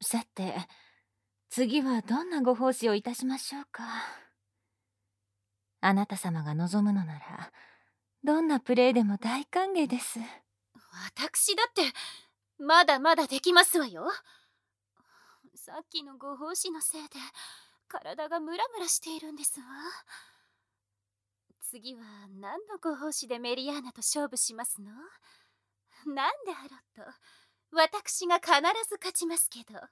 さて、次はどんなご奉仕をいたしましょうか。あなた様が望むのなら、どんなプレイでも大歓迎です。 私だってまだまだできますわよ。さっきのご奉仕のせいで体がムラムラしているんですわ。次は何のご奉仕でメリアーナと勝負しますの？なんであろうと私が必ず勝ちますけど。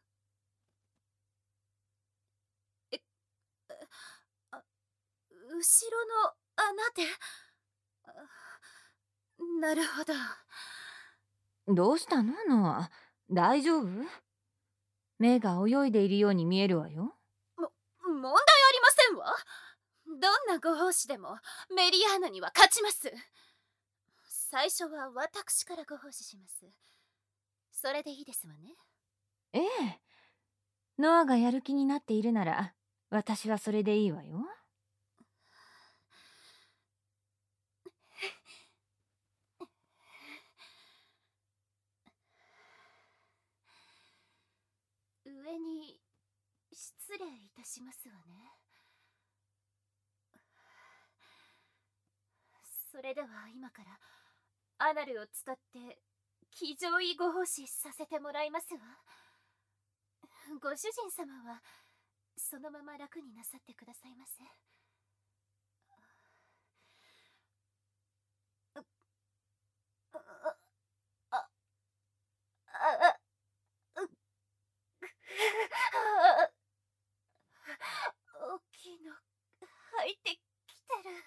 あ、後ろの穴で。なるほど。 どうしたのノア？大丈夫？目が泳いでいるように見えるわよ。 問題ありませんわ。どんなご奉仕でもメリアーナには勝ちます。最初は私からご奉仕します。それでいいですわね。 ええ。ノアがやる気になっているなら、私はそれでいいわよ。 上に失礼いたしますわね。それでは今からアナルを伝って騎乗位ご奉仕させてもらいますわ。ご主人様はそのまま楽になさってくださいませ。大きいの入ってきてる。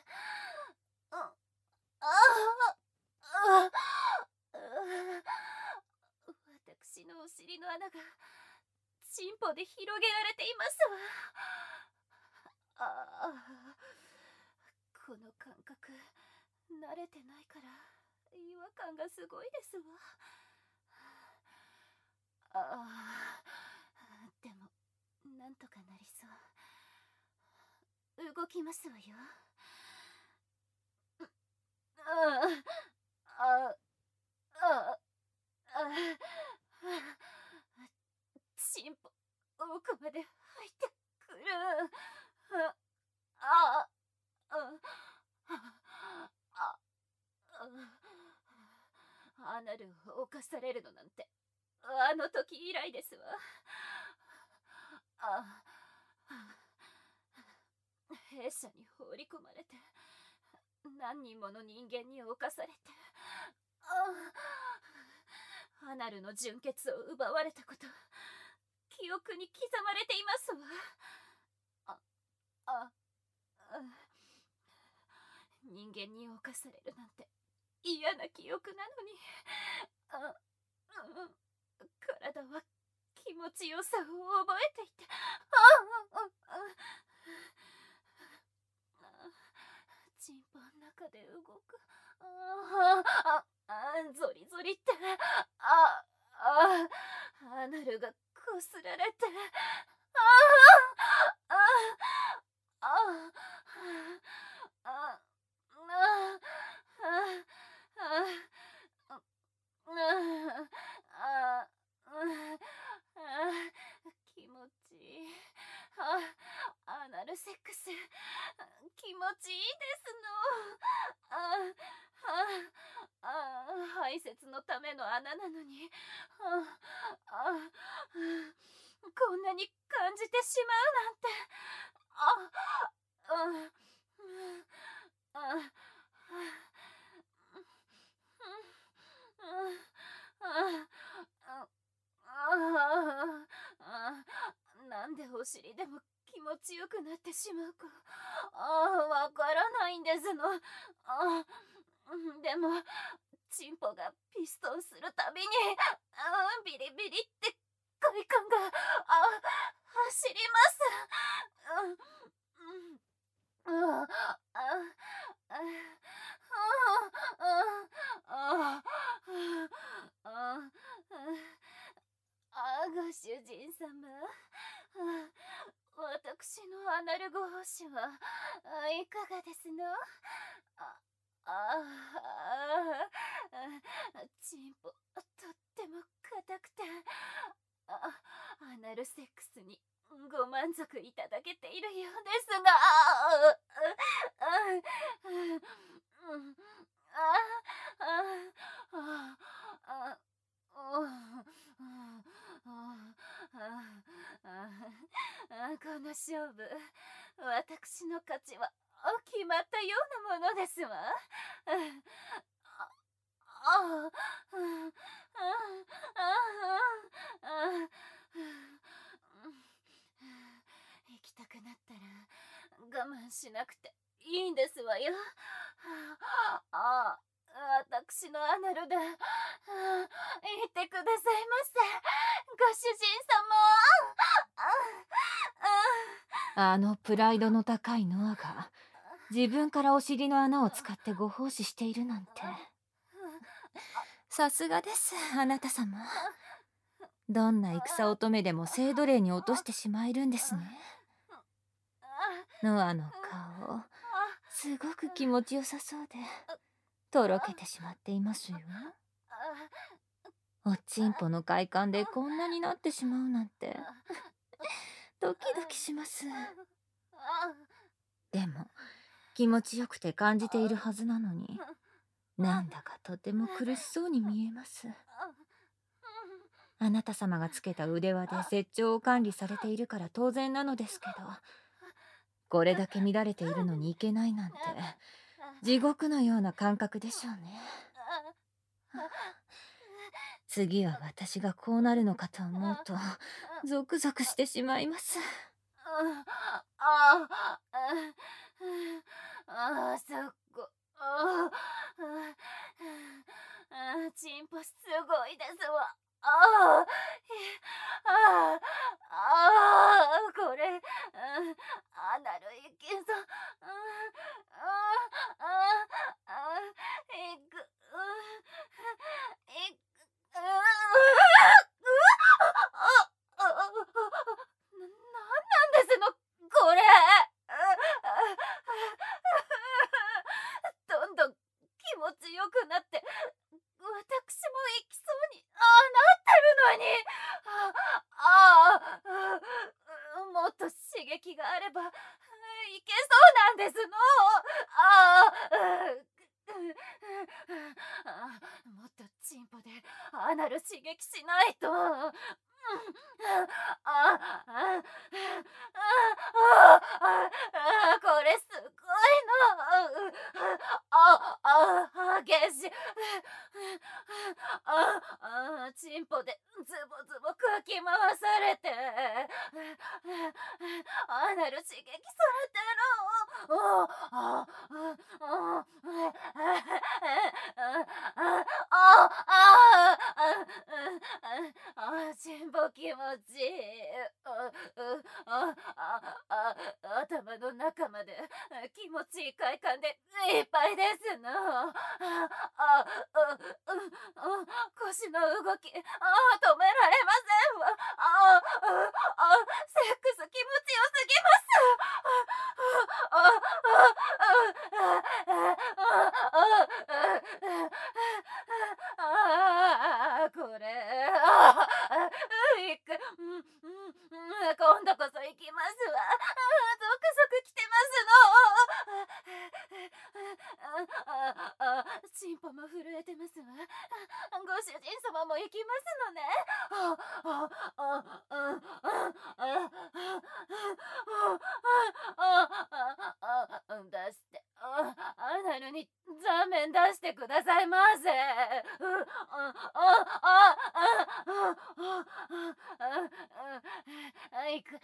私のお尻の穴がチンポで広げられていますわ。この感覚慣れてないから違和感がすごいですわ。でもなんとかなりそう。動きますわよ。チンポ奥まで入ってくる。アナルを犯されるのなんてあの時以来ですわ。弊社に放り込まれて何人もの人間に侵されてアナルの純血を奪われたこと記憶に刻まれていますわ。人間に侵されるなんて嫌な記憶なのに体は気持ちよさを覚えていてチンポの中で動く。ゾリゾリってアナルがこすられて気持ちいい。アナルセックス気持ちいいですの。排泄のための穴なのにこんなに感じてしまうなんて。なんでお尻でも気持ちよくなってしまうかわからないんですの。でもチンポがピストンするたびにビリビリって快感が走りますご主人様、私のアナルご奉仕はいかがですの？チンポとっても硬くてアナルセックスにご満足いただけているようですが、この勝負、私の勝ちは決まったようなものですわ。行きたくなったら我慢しなくていいんですわよ。私のアナルで言ってくださいませ、ご主人様。 あのプライドの高いノアが自分からお尻の穴を使ってご奉仕しているなんて。さすがです、あなた様。どんな戦乙女でも性奴隷に落としてしまえるんですね。ノアの顔、すごく気持ちよさそうでとろけてしまっていますよ。おちんぽの快感でこんなになってしまうなんてドキドキします。でも気持ちよくて感じているはずなのに、なんだかとても苦しそうに見えます。あなた様がつけた腕輪で絶頂を管理されているから当然なのですけど、これだけ乱れているのにいけないなんて地獄のような感覚でしょうね。次は私がこうなるのかと思うとゾクゾクしてしまいます。 そこ。チンポすごいですわ。これ、アナルいけそう。いく、いく、なんですのこれ。どんどん気持ちよくなって、私も行きそうになってるのに。もっと刺激があればいけそうなんですの。もっとチンポでアナル刺激しないと。これすごいの。激しい。チンポでズボズボかき回されて、アナル刺激されてチンポ気持ちいい。頭の中まで気持ちいい快感でいっぱいですの。腰の動き止められませんわ。セックス気持ちよすぎます。これ今度こそ行きますわ。ゾクゾク来てますの。チンポも震えてますわ。ご主人様も行きますのね。出して、アナルに座面出してくださいませ。いく、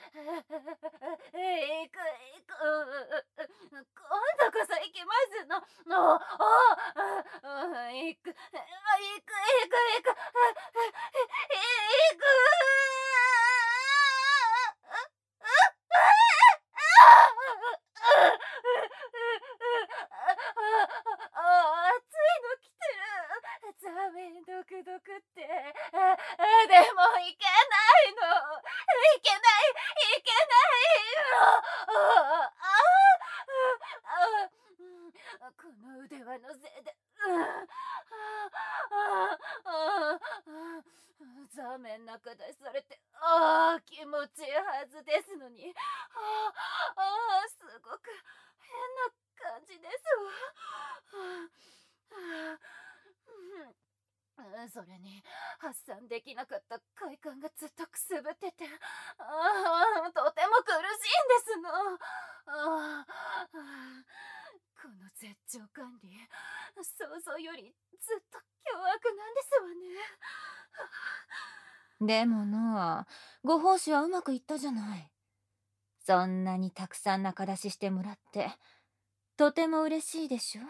今度こそ行きますの。いく、熱いの来てる。座面ドクドクって。でもいけないの。いけないの。この腕輪のせいで。 て気持ちいいはずですのに、すごく変な感じですわ。それに発散できなかった快感がずっとくすぶってて、とても苦しいんですの。この絶頂管理、想像よりずっと凶悪なんですわね。 でもな、ご奉仕はうまくいったじゃない。そんなにたくさん仲出ししてもらってとても嬉しいでしょ。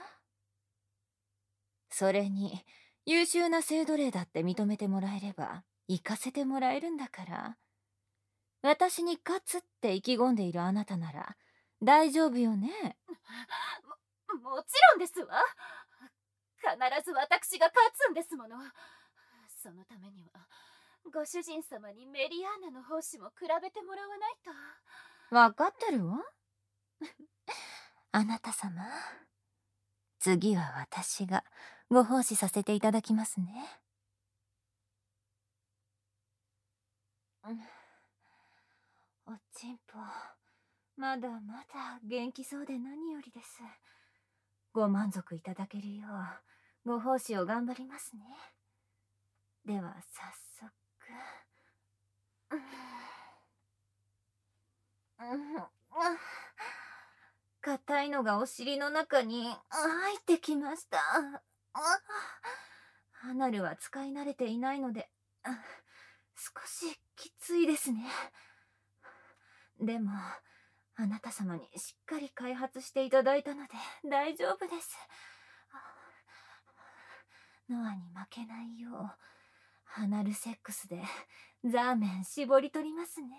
それに優秀な性奴隷だって認めてもらえれば行かせてもらえるんだから。私に勝つって意気込んでいるあなたなら大丈夫よね。 もちろんですわ。必ず私が勝つんですもの。そのためにはご主人様にメリアーナの奉仕も比べてもらわないと。 分かってるわ。あなた様、次は私がご奉仕させていただきますね。おちんぽ、まだまだ元気そうで何よりです。ご満足いただけるようご奉仕を頑張りますね。では早速。硬いのがお尻の中に入ってきました。アナルは使い慣れていないので少しきついですね。でもあなた様にしっかり開発していただいたので大丈夫です。ノアに負けないようアナルセックスでザーメン絞り取りますね。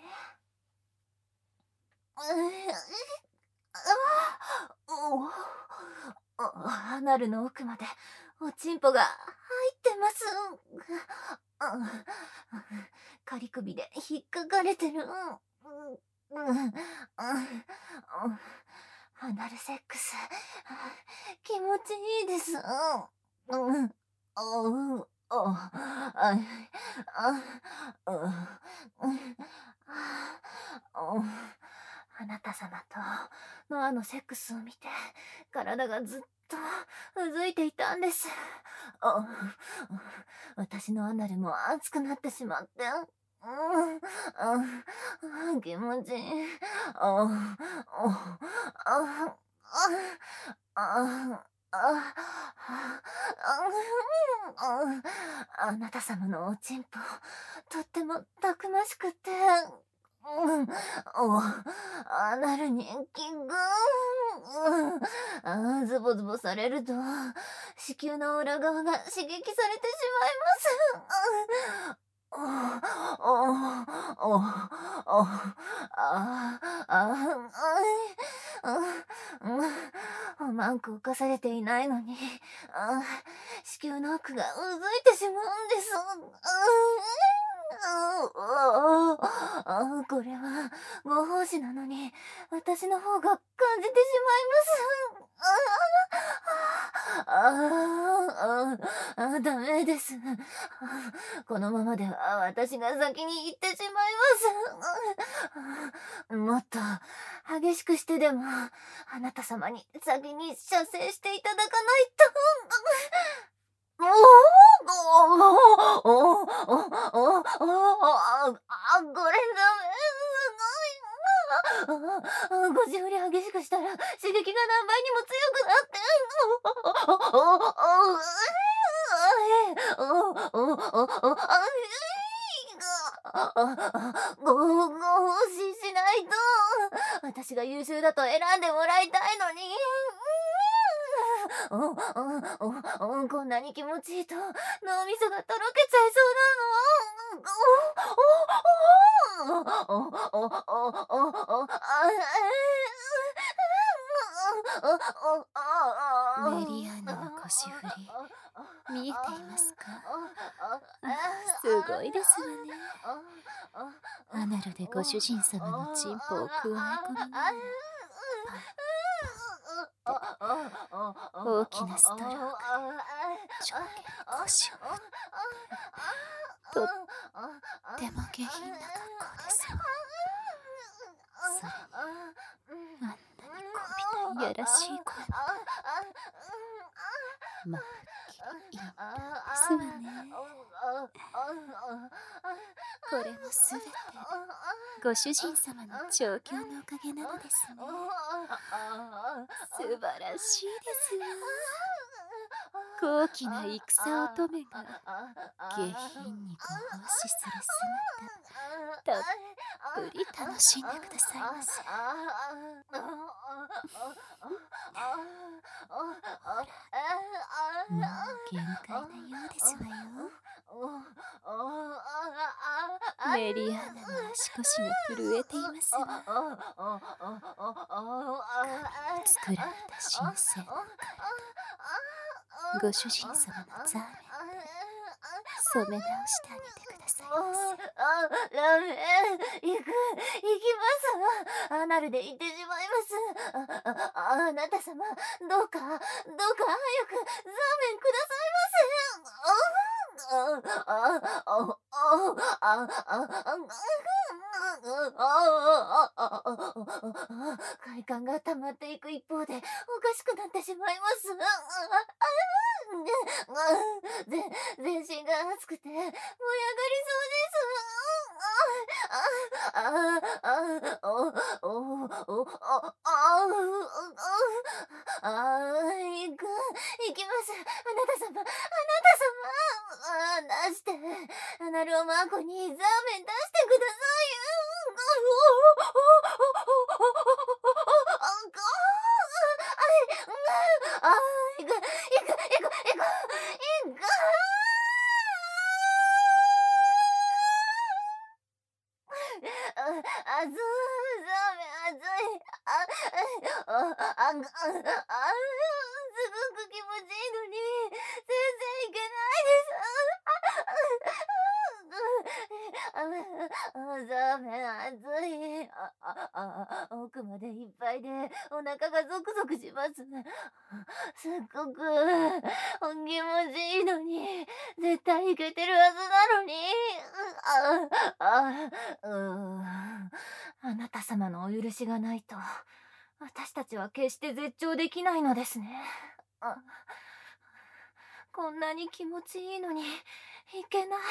アナルの奥までおちんぽが入ってます。仮首で引っかかれてる。アナルセックス気持ちいいです。あなた様とノアのセックスを見て体がずっとうずいていたんです。私のアナルも熱くなってしまって、気持ちいい。あなた様のおちんぽとってもたくましくて、アナルに気がズボズボされると子宮の裏側が刺激されてしまいます。マンクを犯されていないのに子宮の奥がうずいてしまうんです。これはご奉仕なのに私の方が感じてしまいます。ダメです。このままでは私が先に行ってしまいます。もっと激しくしてでもあなた様に先に射精していただかないと。これダメ。ご自由に激しくしたら刺激が何倍にも強くなってご奉仕しないと。私が優秀だと選んでもらいたいのに。こんなに気持ちいいと脳みそがとろけちゃいそうなの。 メリアーナの腰振り見えていますか？すごいですわね。アナルでご主人様のチンポを加え込みながらパッパッ大きなストロークで上下に腰を振ってとっても下品な格好ですわ。それにあんなにこびたいやらしい声までまるっきりインターですわね。これもすべてご主人様の調教のおかげなのですね。素晴らしいですわ。高貴な戦乙女が下品にご奉仕する姿、たっぷり楽しんでくださいませ。もう限界なようですわよ。メリアーナの足腰が震えていますわ。作られた神聖なご主人様のザーメン染め直してあげてくださいませ。 ラメ行きますわ。アナルで行ってしまいます。あなた様、どうか早くザーメンください快感が溜まっていく一方でおかしくなってしまいます。全身が熱くて燃え上がりそうです。行きます。あなた様、出して。アナルオマーコにザーメン出してください。行く。熱い、熱い。すごく気持ちいいのに、全然いけないです。ザーメン熱い。奥までいっぱいでお腹がゾクゾクします。すっごく気持ちいいのに、絶対いけてるはずなのに。あなた様のお許しがないと、私たちは決して絶頂できないのですね。こんなに気持ちいいのにいけない。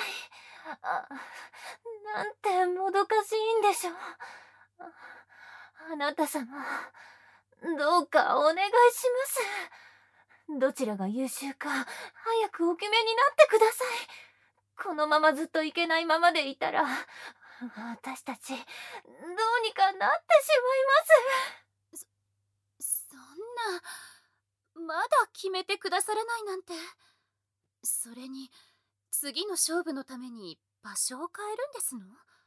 なんてもどかしいんでしょう。あなた様、どうかお願いします。どちらが優秀か早くお決めになってください。このままずっといけないままでいたら、私たちどうにかなってしまいます。 そんな、まだ決めてくださらないなんて。それに次の勝負のために場所を変えるんですの？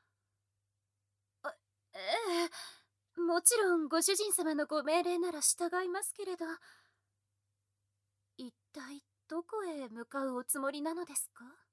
ええ、もちろんご主人様のご命令なら従いますけれど、一体どこへ向かうおつもりなのですか？